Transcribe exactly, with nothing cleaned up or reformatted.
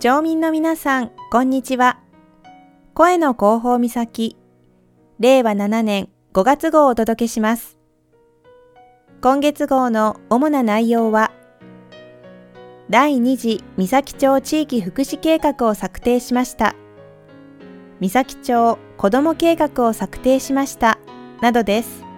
町民の皆さん、こんにちは。声の広報岬、れいわななねんごがつ号をお届けします。今月号の主な内容は、だいに次三崎町地域福祉計画を策定しました。三崎町子ども計画を策定しました。などです。